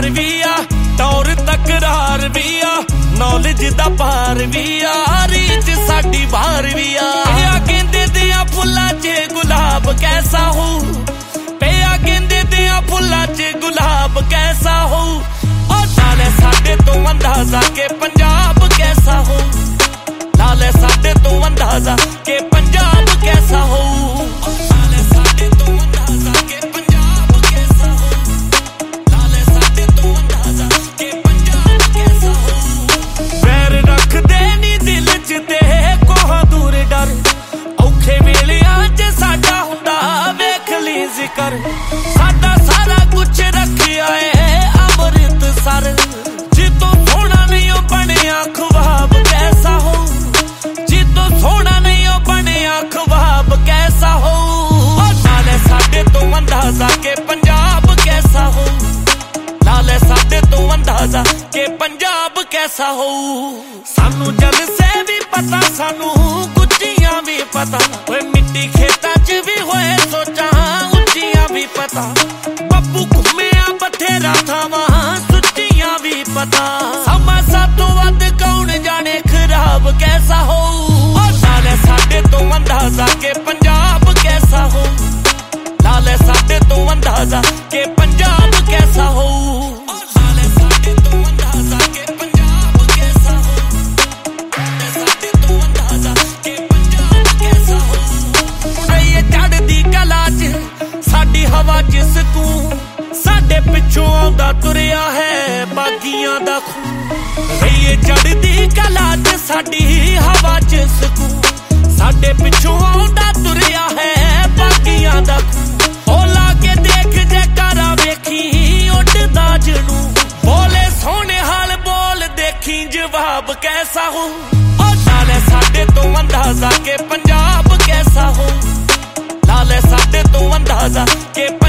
प्यार भी आ, टौर तकरार भी आ, नॉलेज दा पार भी आ, रीच साडी बाहर भी आ। गेंदे दियां फुल्लां च गुलाब कैसा हो, पिया गेंदे दियां फुल्लां च गुलाब कैसा हो। और नाले साडे तो अंदाजा के पंजाब कैसा हो, नाले साडे तो अंदाजा के पंजाब कैसा हो। जिकर साडा सारा कुछ रखिया है अमृतसर, जितो सोना नहीं बनिया ख्वाब कैसा हो, जितो सोना नहीं बनिया ख्वाब कैसा हो। और नाले साडे तो अंदाजा के पंजाब कैसा हो, नाले साडे तो अंदाजा के पंजाब कैसा हो। सानू जल से भी पता, सानू गुज्जियां भी पता, मिट्टी खेतां च भी होए सोचा भी पता, बब्बू घूमिया बथेरा थावां सुच्चियां भी पता। समा सातों वध कौन जाने खराब कैसा हो। और नाले साडे तो अंदाजा के पंजाब कैसा हो, नाले साडे तो अंदाजा के पंजाब कैसा हो। नाले साडे तो अंदाजा के पंजाब कैसा हो, नाले साडे तो अंदाजा के पंजाब कैसा हो। ये चढ़दी कला च साडी हवा जिस तू, साडे पिछों आउंदा तुरिया है बागियां दा खून। रहीए चढ़दी कला च साडी हवा जिस तू, साडे पिछों आउंदा तुरिया है बागियां दा खून। ओ लागे देख जैकारा वेखी उड़दा जनू, बोले सोने हाल बोल देखी जवाब कैसा हो। और नाले साडे तो अंदाजा के पंजाब कैसा हो, नाले साडे तो अंदाजा के